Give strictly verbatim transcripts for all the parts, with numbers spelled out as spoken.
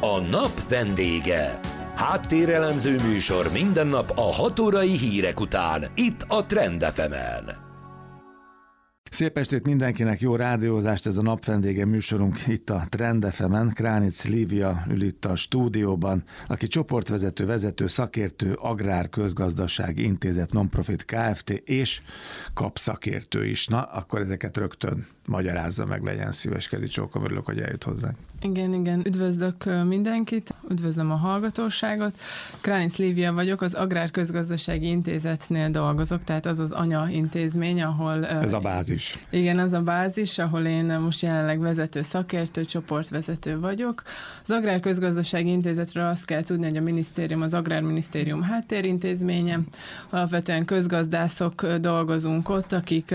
A nap vendége. Háttérelemző műsor minden nap a hat órai hírek után, itt a Trend ef emen. Szép estét mindenkinek, jó rádiózást, ez a nap vendége műsorunk itt a Trend ef emen. Kránic Lívia ül itt a stúdióban, aki csoportvezető, vezető, szakértő, Agrár Közgazdasági Intézet Nonprofit Kft. És kap szakértő is. Na, akkor ezeket rögtön magyarázza meg, legyen szíves, Kedi Csókom, örülök, hogy eljött hozzánk. Igen, igen, üdvözlök mindenkit, üdvözlöm a hallgatóságot. Kránic Lívia vagyok, az Agrár Közgazdasági Intézetnél dolgozok, tehát az az anya intézmény, ahol... Ez a bázis. Igen, az a bázis, ahol én most jelenleg vezető szakértő, csoportvezető vagyok. Az Agrár Közgazdasági Intézetről azt kell tudni, hogy a minisztérium, az Agrárminisztérium háttérintézménye. Alapvetően közgazdászok dolgozunk ott, akik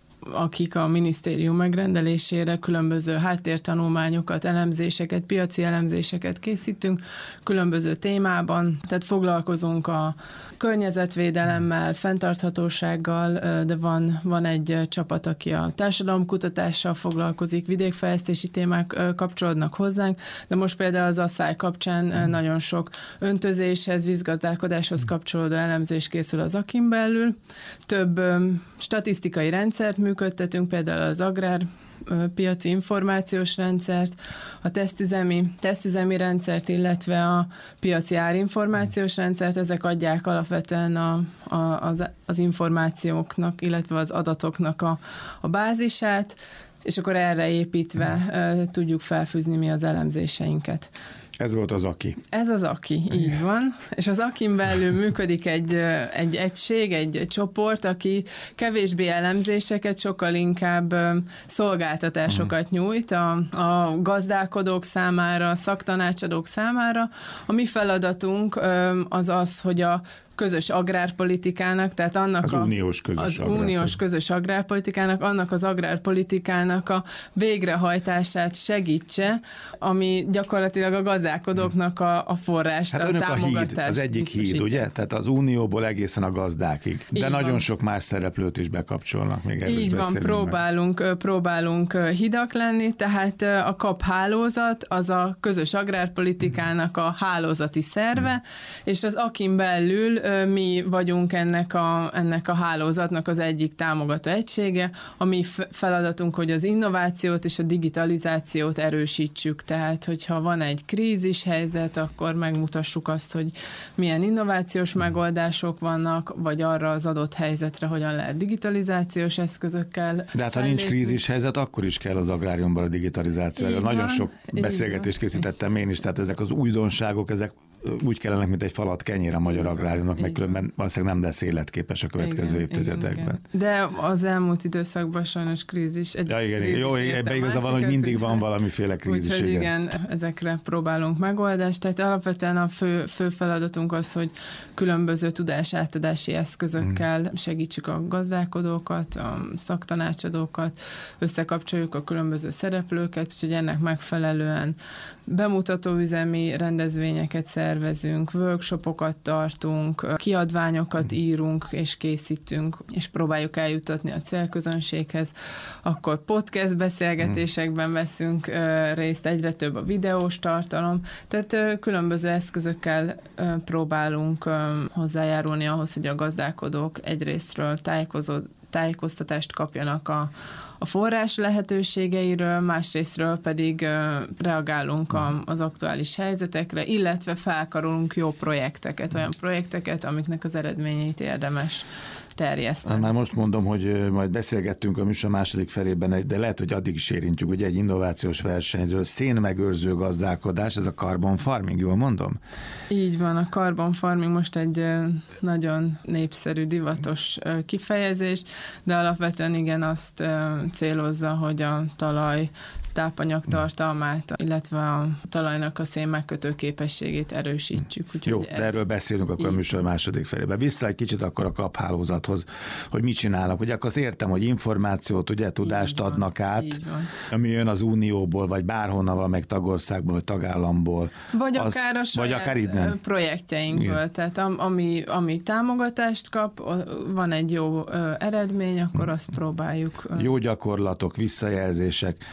akik a minisztérium megrendelésére különböző háttértanulmányokat, elemzéseket, piaci elemzéseket készítünk, különböző témában, tehát foglalkozunk a környezetvédelemmel, fenntarthatósággal, de van, van egy csapat, aki a társadalomkutatással foglalkozik, vidékfejlesztési témák kapcsolódnak hozzánk, de most például az asszály kapcsán nagyon sok öntözéshez, vízgazdálkodáshoz kapcsolódó elemzés készül az akin belül. Több statisztikai rendszert működtetünk, például az agrár piaci információs rendszert, a tesztüzemi, tesztüzemi rendszert, illetve a piaci árinformációs rendszert, ezek adják alapvetően a, a, az, az információknak, illetve az adatoknak a, a bázisát, és akkor erre építve uh, tudjuk felfűzni mi az elemzéseinket. Ez volt az aki. Ez az aki, így van. És az akin belül működik egy, egy egység, egy csoport, aki kevésbé elemzéseket, sokkal inkább szolgáltatásokat nyújt a, a gazdálkodók számára, a szaktanácsadók számára. A mi feladatunk az az, hogy a közös agrárpolitikának, tehát annak az a, uniós közös, az uniós közös agrárpolitikának, annak az agrárpolitikának a végrehajtását segítse, ami gyakorlatilag a gazdálkodóknak a, a forrást, hát a támogatást. A híd, az egyik híd, ugye? Tehát az unióból egészen a gazdákig. De így nagyon van. Sok más szereplőt is bekapcsolnak, még erről így van, próbálunk, meg. próbálunk hidak lenni, tehát a kap hálózat az a közös agrárpolitikának a hálózati szerve, hmm. és az akin belül mi vagyunk ennek a, ennek a hálózatnak az egyik támogató egysége. A mi feladatunk, hogy az innovációt és a digitalizációt erősítsük. Tehát, hogyha van egy krízis helyzet, akkor megmutassuk azt, hogy milyen innovációs megoldások vannak, vagy arra az adott helyzetre hogyan lehet digitalizációs eszközökkel. De hát, ha nincs krízis helyzet, akkor is kell az agráriumban a digitalizáció. Így Nagyon van, sok beszélgetést készítettem én is, tehát ezek az újdonságok, ezek úgy kellenek, mint egy falat kenyér a magyar agráriumnak, meg különben valószínűleg nem lesz életképes a következő igen, évtizedekben. Igen, igen. De az elmúlt időszakban sajnos krízis. Egy ja, igen, krízis jó, ebben igaza van, hogy mindig van valamiféle krízis. Úgyhogy igen. igen, ezekre próbálunk megoldást. Tehát alapvetően a fő, fő feladatunk az, hogy különböző tudásátadási eszközökkel hmm. segítsük a gazdálkodókat, a szaktanácsadókat, összekapcsoljuk a különböző szereplőket, úgyhogy ennek megfelelően bemutatóüzemi rendezvényeket szervezünk, workshopokat tartunk, kiadványokat írunk és készítünk, és próbáljuk eljutatni a célközönséghez. Akkor podcast beszélgetésekben veszünk részt, egyre több a videós tartalom, tehát különböző eszközökkel próbálunk hozzájárulni ahhoz, hogy a gazdálkodók egyrésztről tájékozó, tájékoztatást kapjanak a a forrás lehetőségeiről, másrésztről pedig reagálunk a, az aktuális helyzetekre, illetve felkarolunk jó projekteket, olyan projekteket, amiknek az eredményeit érdemes terjeszteni. Már most mondom, hogy majd beszélgettünk a műsor második felében, de lehet, hogy addig is érintjük, ugye egy innovációs versenyről, szénmegőrző gazdálkodás, ez a carbon farming, jól mondom? Így van, a carbon farming most egy nagyon népszerű, divatos kifejezés, de alapvetően igen azt célozza, hogy a talaj tápanyagtartalmát, illetve a talajnak a szén megkötő képességét erősítsük. Úgyhogy jó, de erről beszélünk akkor a műsor második felében. Vissza egy kicsit akkor a kaphálózathoz, hogy mit csinálnak. Ugye akkor azt értem, hogy információt, ugye tudást van, adnak át, ami jön az Unióból, vagy bárhonnan valamelyik tagországból, vagy tagállamból. Vagy az, akár a saját vagy akár innen. projektjeinkből. Igen. Tehát ami, ami támogatást kap, van egy jó eredmény, akkor azt próbáljuk. Jó gyakorlatok, visszajelzések, világ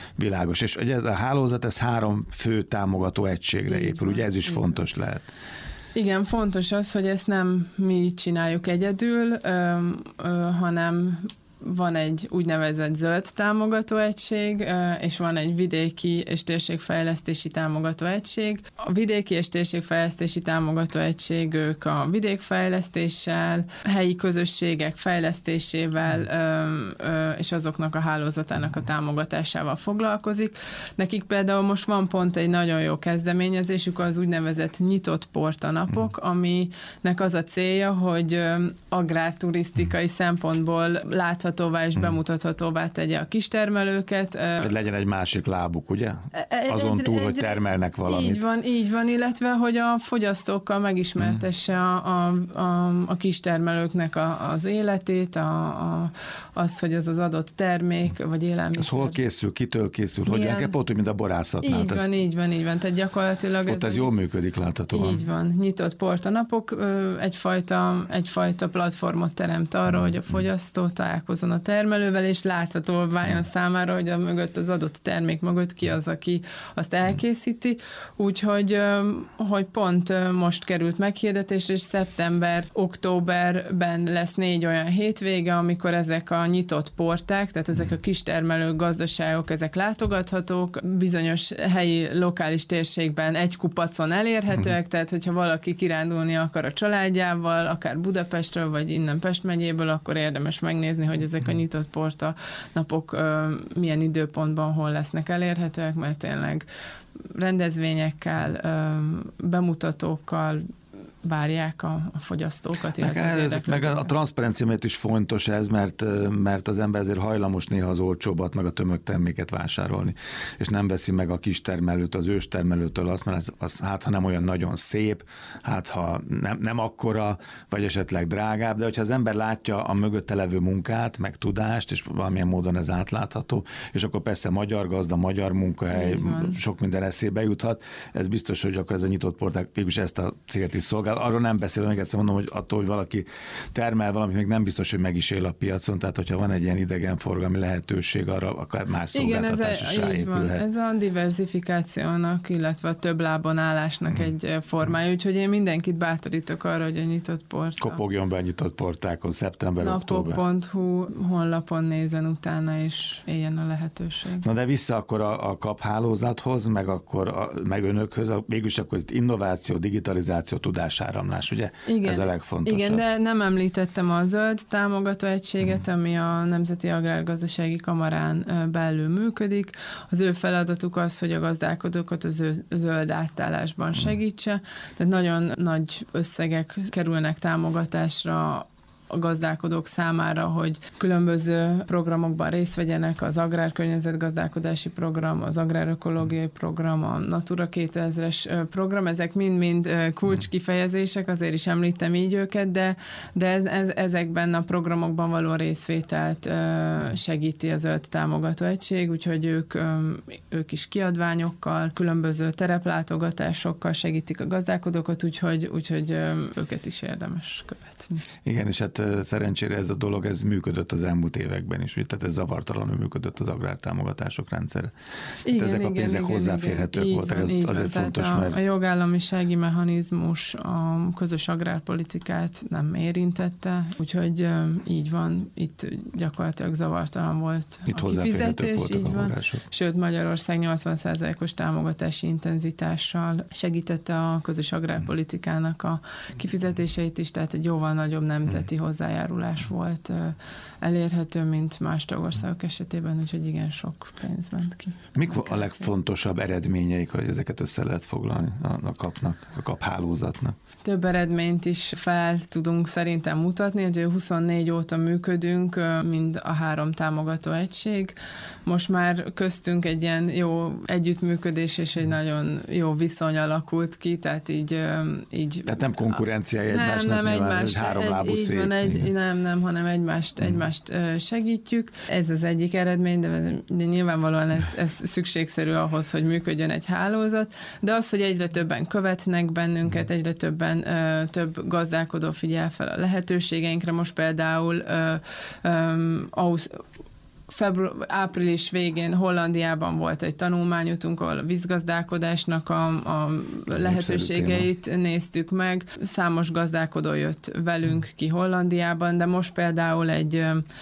Világos, és ugye ez a hálózat, ez három fő támogató egységre épül, van, ugye ez is fontos van. Lehet. Igen, fontos az, hogy ezt nem mi csináljuk egyedül, ö, ö, hanem van egy úgynevezett zöld támogató egység, és van egy vidéki és térségfejlesztési támogató egység. A vidéki és térségfejlesztési támogató egység ők a vidékfejlesztéssel, helyi közösségek fejlesztésével és azoknak a hálózatának a támogatásával foglalkozik. Nekik például most van pont egy nagyon jó kezdeményezésük, az úgynevezett nyitott portanapok, aminek az a célja, hogy agrárturisztikai szempontból látható és bemutathatóvá tegye a kistermelőket. Tehát legyen egy másik lábuk, ugye? Azon túl, hogy termelnek valamit. Így van, így van, illetve, hogy a fogyasztókkal megismertesse a, a, a, a kistermelőknek a, az életét, a, a, az, hogy az az adott termék, vagy élelmiszer. Ez hol készül, kitől készül, hogy kell, pont úgy, mint a borászatnál. Így van, így van, így van. Tehát gyakorlatilag ott ez, ez jól működik, láthatóan. Így van. Nyitott portanapok egyfajta, egyfajta platformot teremt arra, hogy a fogyasztó találkozzon a termelővel, és látható váljon számára, hogy a mögött az adott termék mögött ki az, aki azt elkészíti. Úgyhogy hogy pont most került meghirdetésre, és szeptember, októberben lesz négy olyan hétvége, amikor ezek a nyitott porták, tehát ezek a kistermelők, gazdaságok, ezek látogathatók, bizonyos helyi, lokális térségben egy kupacon elérhetőek, tehát hogyha valaki kirándulni akar a családjával, akár Budapestről, vagy innen Pest megyéből, akkor érdemes megnézni, hogy ezek a nyitott porta napok ö, milyen időpontban hol lesznek elérhetőek, mert tényleg rendezvényekkel, ö, bemutatókkal várják a, a fogyasztókat. Meg, ez, meg a, a transzparencia miatt is fontos ez, mert, mert az ember azért hajlamos néha az olcsóbbat, meg a tömegterméket vásárolni, és nem veszi meg a kistermelőt, az őstermelőtől azt, mert az, az, hát ha nem olyan nagyon szép, hát ha nem, nem akkora, vagy esetleg drágább, de hogyha az ember látja a mögötte levő munkát, meg tudást, és valamilyen módon ez átlátható, és akkor persze magyar gazda, magyar munkahely, sok minden eszébe juthat, ez biztos, hogy akkor ez a nyitott porták végülis ezt a célt is szolgál. Arról nem beszélve, meg egyszer mondom, hogy attól, hogy valaki termel valamit, még nem biztos, hogy meg is él a piacon, tehát hogyha van egy ilyen idegenforgalmi lehetőség, arra akár más szolgáltatás is ráépülhet. Ez a diversifikációnak, illetve a több lábon állásnak hmm. egy formája, úgyhogy én mindenkit bátorítok arra, hogy a nyitott port. Kopogjon be a nyitott portákon, szeptember, október. napok pont hu honlapon nézen utána, és éljen a lehetőség. Na de vissza akkor a, a kap hálózathoz, meg akkor a, meg önökhöz, végülis akkor itt innováció, digitalizáció, tudásáramlás, ugye? Igen, ez a legfontosabb. Igen, de nem említettem a zöld támogató egységet, ami a Nemzeti Agrárgazdasági Kamarán belül működik. Az ő feladatuk az, hogy a gazdálkodókat az ő zöld átállásban segítse. Tehát nagyon nagy összegek kerülnek támogatásra a gazdálkodók számára, hogy különböző programokban részt vegyenek, az agrárkörnyezetgazdálkodási program, az agrárökológiai program, a Natura kétezres program, ezek mind-mind kulcskifejezések, azért is említem így őket, de, de ez, ez, ezekben a programokban való részvételt segíti az zöld támogató egység, úgyhogy ők, ők is kiadványokkal, különböző tereplátogatásokkal segítik a gazdálkodókat, úgyhogy, úgyhogy őket is érdemes követni. Igen, és hát szerencsére ez a dolog, ez működött az elmúlt években is, tehát ez zavartalanul működött az agrártámogatások rendszere. Igen, ezek igen, a pénzek igen, hozzáférhetők igen, voltak, ez van, azért van. fontos, a, mert... A jogállamisági mechanizmus a közös agrárpolitikát nem érintette, úgyhogy így van, itt gyakorlatilag zavartalan volt itt a kifizetés, így van. Sőt, Magyarország nyolcvan százalékos támogatási intenzitással segítette a közös agrárpolitikának a kifizetéseit is, tehát egy jóval nagyobb nemzeti hozzájárulás volt elérhető, mint más tagországok esetében, úgyhogy igen, sok pénz ment ki. Mik a legfontosabb eredményeik, hogy ezeket össze lehet foglalni a, a kapnak, a kap hálózatnak? Több eredményt is fel tudunk szerintem mutatni, hogy huszonnégy óta működünk, mind a három támogató egység. Most már köztünk egy ilyen jó együttműködés és egy nagyon jó viszony alakult ki, tehát így... így tehát nem konkurencia egymásnak, nem, nem, egymás, háromlábú egy, szép. Van, egy, nem, nem, hanem egymást, hmm. egymást segítjük. Ez az egyik eredmény, de, de nyilvánvalóan ez, ez szükségszerű ahhoz, hogy működjön egy hálózat, de az, hogy egyre többen követnek bennünket, egyre többen több gazdálkodó figyel fel a lehetőségeinkre. Most például uh, um, Ausz- február, április végén Hollandiában volt egy tanulmányutunk, ahol a vízgazdálkodásnak a, a lehetőségeit téma. Néztük meg. Számos gazdálkodó jött velünk ki Hollandiában, de most például egy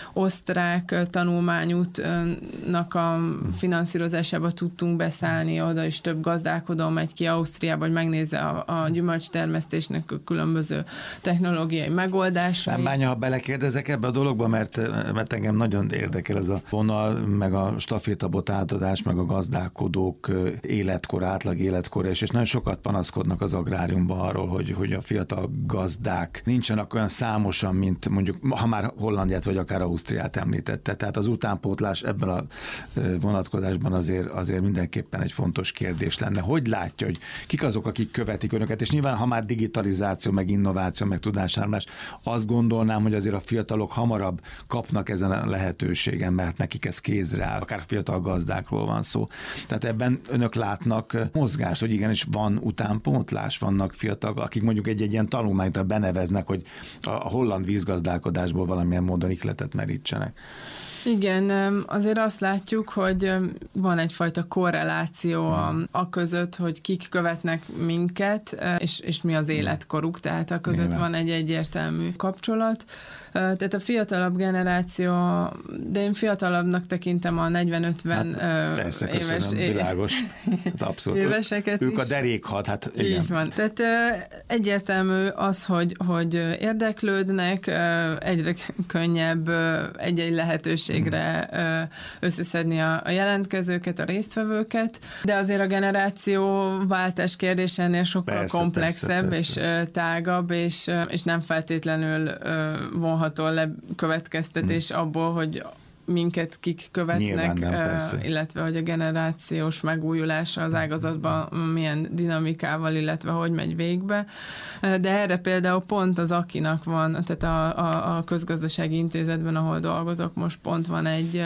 osztrák tanulmányútnak a finanszírozásába tudtunk beszállni, oda is több gazdálkodó megy ki Ausztriába, hogy megnézze a, a gyümölcstermesztésnek a különböző technológiai megoldásai. Nem bánja, ha belekérdezek ebbe a dologba, mert, mert engem nagyon érdekel ez a vonal, meg a stafétabot átadás, meg a gazdálkodók életkor, átlag életkor, és, és nagyon sokat panaszkodnak az agráriumban arról, hogy, hogy a fiatal gazdák nincsenek olyan számosan, mint mondjuk, ha már Hollandiát vagy akár Ausztriát említette. Tehát az utánpótlás ebben a vonatkozásban azért, azért mindenképpen egy fontos kérdés lenne. Hogy látja, hogy kik azok, akik követik önöket, és nyilván, ha már digitalizáció, meg innováció, meg tudásármás, azt gondolnám, hogy azért a fiatalok hamarabb kapnak ezen a lehetőségen, mert nekik ez kézre áll, akár fiatal gazdákról van szó. Tehát ebben önök látnak mozgást, hogy igenis van utánpótlás, vannak fiatalok, akik mondjuk egy-egy ilyen tanulmányt beneveznek, hogy a holland vízgazdálkodásból valamilyen módon ihletet merítsenek. Igen, azért azt látjuk, hogy van egyfajta korreláció a, a között, hogy kik követnek minket, és, és mi az életkoruk, tehát a között Nyilván. Van egy egyértelmű kapcsolat. Tehát a fiatalabb generáció, de én fiatalabbnak tekintem a negyven-ötven hát, persze, éves köszönöm, világos. Hát abszolút. éveseket Ők is. a derékhad, hát igen. Így van. Tehát egyértelmű az, hogy, hogy érdeklődnek, egyre könnyebb egy-egy lehetőségre összeszedni a, a jelentkezőket, a résztvevőket, de azért a generációváltás kérdése ennél sokkal persze, komplexebb persze, persze. és tágabb, és, és nem feltétlenül vonható le következtetés hmm. abból, hogy minket kik követnek, nem, illetve hogy a generációs megújulása az ágazatban milyen dinamikával, illetve hogy megy végbe. De erre például pont az Akinak van, tehát a, a, a Közgazdasági Intézetben, ahol dolgozok, most pont van egy,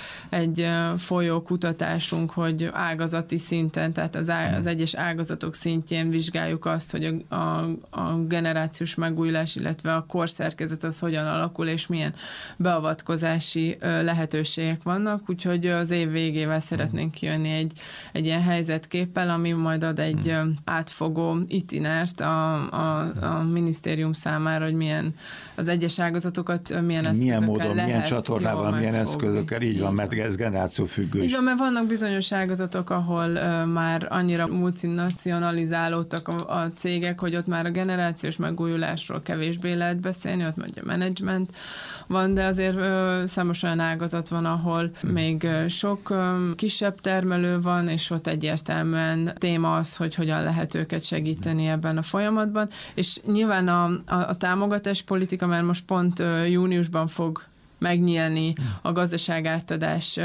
egy folyó kutatásunk, hogy ágazati szinten, tehát az, á, az egyes ágazatok szintjén vizsgáljuk azt, hogy a, a, a generációs megújulás, illetve a korszerkezet az hogyan alakul, és milyen beavatkozási lehetőségek vannak, úgyhogy az év végével szeretnénk kijönni egy, egy ilyen helyzetképpel, ami majd ad egy hmm. átfogó itinert a, a, a minisztérium számára, hogy milyen az egyes ágazatokat milyen eszközökkel milyen módon, lehet milyen csatornával, milyen eszközökkel, így, így van, mert ez generációfüggő. Így van, mert vannak bizonyos ágazatok, ahol uh, már annyira multinacionalizálódtak a, a cégek, hogy ott már a generációs megújulásról kevésbé lehet beszélni, ott majd a menedzsment van, de azért uh, számos olyan ágazat van, ahol hmm. még uh, sok um, kisebb termelő van, és ott egyértelműen téma az, hogy hogyan lehet őket segíteni ebben a folyamatban, és nyilván a, a, a támogatás politika, mert most pont uh, júniusban fog megnyílni a gazdaságátadás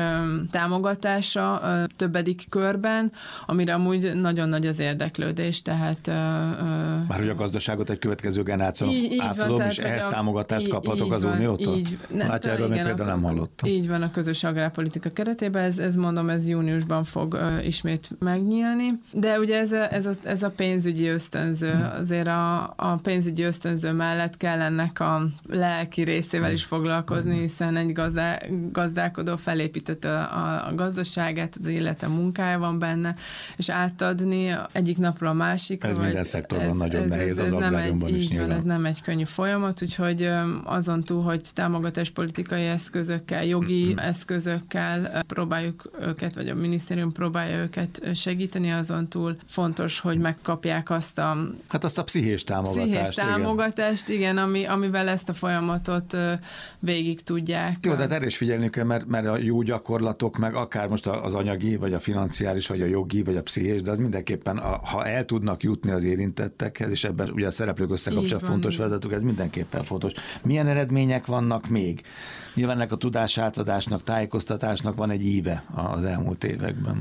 támogatása többedik körben, amire amúgy nagyon nagy az érdeklődés, tehát... Már hogy a gazdaságot egy következő generáció átadom, és ehhez a, támogatást így, kaphatok így az van, Uniótól? Így, hát erről még például nem hallottam. Így van a közös agrárpolitika keretében, ez, ez mondom, ez júniusban fog uh, ismét megnyílni, de ugye ez a, ez a, ez a pénzügyi ösztönző, hmm. azért a, a pénzügyi ösztönző mellett kell ennek a lelki részével is foglalkozni, hiszen egy gazdá, gazdálkodó felépítette a, a gazdaságát, az élete, munkája van benne, és átadni egyik napra a másikra. Ez minden szektorban ez, nagyon ez, nehéz, ez, ez az agráriumban is nyilván. Van, ez nem egy könnyű folyamat, úgyhogy azon túl, hogy támogatáspolitikai eszközökkel, jogi mm-hmm. eszközökkel próbáljuk őket, vagy a minisztérium próbálja őket segíteni, azon túl fontos, hogy megkapják azt a... Hát azt a pszichés támogatást. Pszichés támogatást, igen, igen ami, amivel ezt a folyamatot végig tudják. Jó, de hát erre is figyelni kell, mert, mert a jó gyakorlatok, meg akár most az anyagi, vagy a financiális, vagy a jogi, vagy a pszichés, de az mindenképpen, a, ha el tudnak jutni az érintettekhez, és ebben ugye a szereplők összekapcsolat fontos feladatuk, ez mindenképpen fontos. Milyen eredmények vannak még? Nyilván ennek a tudásátadásnak, tájékoztatásnak van egy íve az elmúlt években.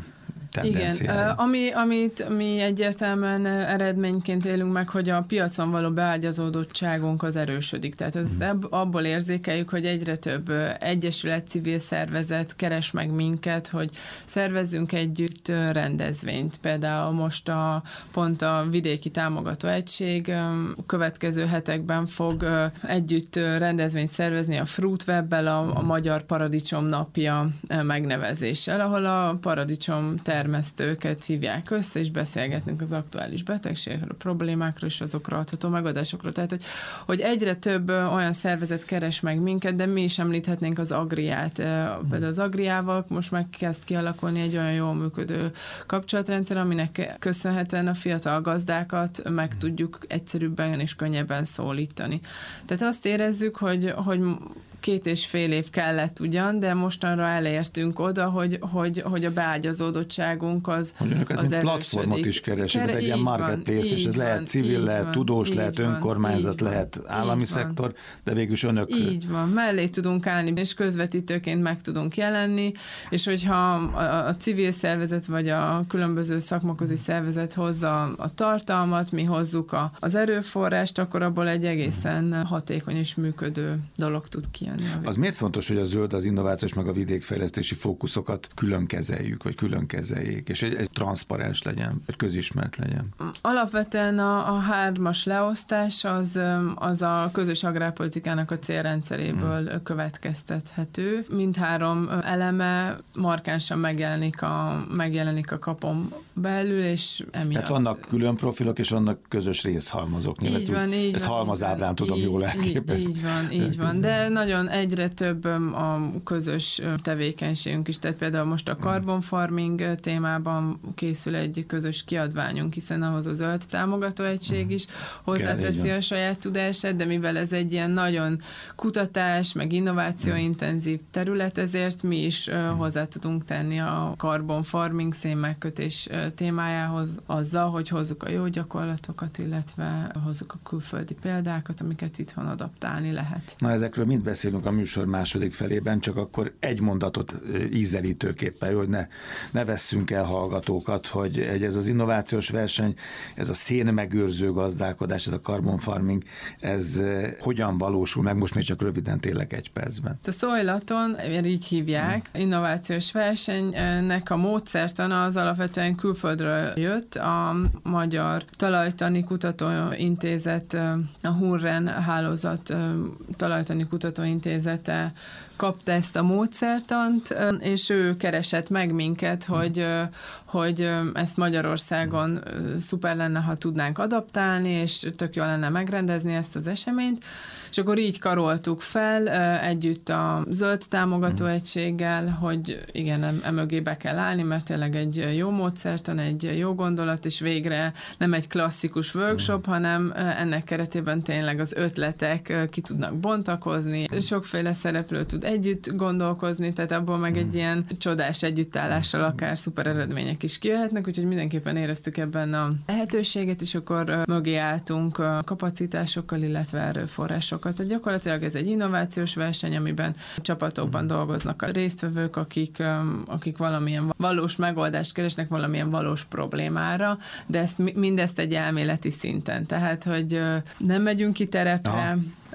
tendenciája. Igen, ami, amit mi egyértelműen eredményként élünk meg, hogy a piacon való beágyazódottságunk az erősödik. Tehát ez mm. ebb, abból érzékeljük, hogy egyre több egyesület, civil szervezet keres meg minket, hogy szervezzünk együtt rendezvényt. Például most a, pont a Vidéki Támogató Egység következő hetekben fog együtt rendezvényt szervezni a Fruitweb-bel, a, a Magyar Paradicsom Napja megnevezéssel, ahol a paradicsom termesztőket hívják össze, és beszélgetünk az aktuális betegségekről, problémákról, és azokra adható megoldásokról. Tehát, hogy, hogy egyre több olyan szervezet keres meg minket, de mi is említhetnénk az Agriát. Például az Agriával most meg kezd kialakulni egy olyan jól működő kapcsolatrendszer, aminek köszönhetően a fiatal gazdákat meg tudjuk egyszerűbben és könnyebben szólítani. Tehát azt érezzük, hogy, hogy két és fél év kellett ugyan, de mostanra elértünk oda, hogy, hogy, hogy a beágyazódottságunk az, hogy önöket, az mint platformot is keresik, Kere, egy ilyen marketplace, és ez van, lehet civil, lehet van, tudós, lehet van, önkormányzat, van, lehet állami szektor, de végülis önök... Így van, mellé tudunk állni, és közvetítőként meg tudunk jelenni, és hogyha a, a civil szervezet, vagy a különböző szakmaközi szervezet hozza a tartalmat, mi hozzuk a, az erőforrást, akkor abból egy egészen hatékony és működő dolog tud kijönni. Az miért fontos, hogy a zöld, az innovációs, meg a vidékfejlesztési fókuszokat külön kezeljük, vagy külön kezeljék, és ez transzparens legyen, vagy közismert legyen? Alapvetően a, a hármas leosztás az, az a közös agrárpolitikának a célrendszeréből hmm. következtethető. Mindhárom eleme markánsan megjelenik a, megjelenik a kapon belül, és emiatt. Tehát vannak külön profilok, és vannak közös részhalmazok. Így ezt van, így ez van. halmazábrán tudom így, jól elképezni. Így van, így van, de nagyon egyre több a közös tevékenységünk is, tehát például most a carbon farming témában készül egy közös kiadványunk, hiszen ahhoz a zöld támogató egység is hozzáteszi a saját tudását, de mivel ez egy ilyen nagyon kutatás, meg innovációintenzív terület, ezért mi is hozzá tudunk tenni a carbon farming szénmegkötés témájához azzal, hogy hozzuk a jó gyakorlatokat, illetve hozzuk a külföldi példákat, amiket itthon adaptálni lehet. Na, ezekről mind beszélünk a műsor második felében, csak akkor egy mondatot ízelítőképpen, hogy ne, ne vesszünk el hallgatókat, hogy ez az innovációs verseny, ez a szénmegőrző gazdálkodás, ez a carbon farming, ez hogyan valósul meg, most még csak röviden, tényleg egy percben. A Soylaton, így hívják, hmm. innovációs versenynek a módszertana az alapvetően külföldről jött, a Magyar Talajtani Kutatóintézet, a Hurren hálózat Talajtani Kutatóintézete kapta ezt a módszertant, és ő keresett meg minket, hogy, hogy ezt Magyarországon szuper lenne, ha tudnánk adaptálni, és tök jó lenne megrendezni ezt az eseményt, és akkor így karoltuk fel együtt a zöld támogató egységgel, hogy igen, emögé be kell állni, mert tényleg egy jó módszertan, egy jó gondolat, és végre nem egy klasszikus workshop, hanem ennek keretében tényleg az ötletek ki tudnak bontakozni, sokféle szereplő tud együtt gondolkozni, tehát abból meg egy ilyen csodás együttállással akár szuper eredmények is kijöhetnek, úgyhogy mindenképpen éreztük ebben a lehetőséget, és akkor mögé álltunk kapacitásokkal, illetve erőforrásokkal. Tehát gyakorlatilag ez egy innovációs verseny, amiben csapatokban dolgoznak a résztvevők, akik, akik valamilyen valós megoldást keresnek valamilyen valós problémára, de ezt, mindezt egy elméleti szinten. Tehát, hogy nem megyünk ki terepre, Aha.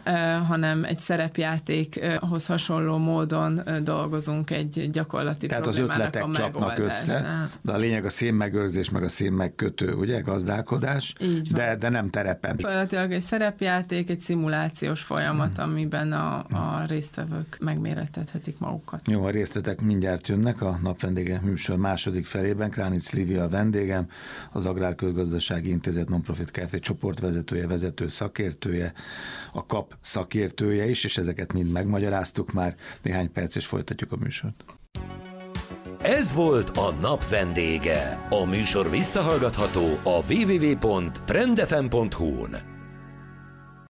hanem egy szerepjátékhoz hasonló módon dolgozunk egy gyakorlati Tehát problémának az ötletek csapnak össze, de a lényeg a szénmegőrzés, meg a szénmegkötő, ugye, gazdálkodás, de, de nem terepen. Gyakorlatilag egy szerepjáték, egy szimulációs folyamat, hmm. amiben a, a résztvevők megmérettethetik magukat. Jó, a részletek mindjárt jönnek a Napvendége műsor második felében. Kránic Lívia a vendégem, az Agrárközgazdasági Intézet Nonprofit Kft. Csoportvezetője, vezető szakértője, a kap szakértője is, és ezeket mind megmagyaráztuk már. Néhány perc, és folytatjuk a műsort. Ez volt a Nap vendége. A műsor visszahallgatható a double-u double-u double-u pont trendfm pont hu-n.